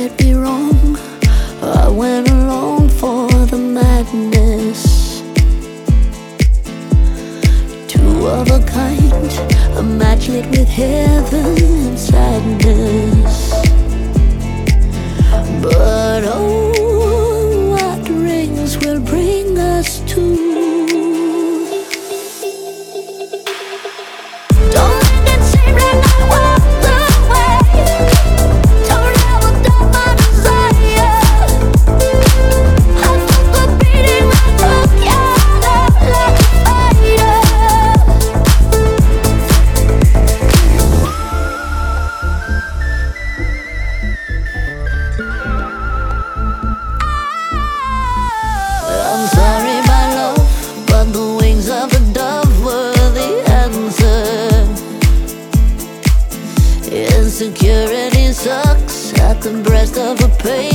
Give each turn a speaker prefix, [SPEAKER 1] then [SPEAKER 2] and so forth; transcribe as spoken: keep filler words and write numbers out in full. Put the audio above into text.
[SPEAKER 1] get me wrong, I went along for the madness. Two of a kind, a match lit with heaven and sadness. But oh, what rings will bring us to? I'm sorry, my love, but the wings of a dove were the answer. Insecurity sucks at the breast of a pain.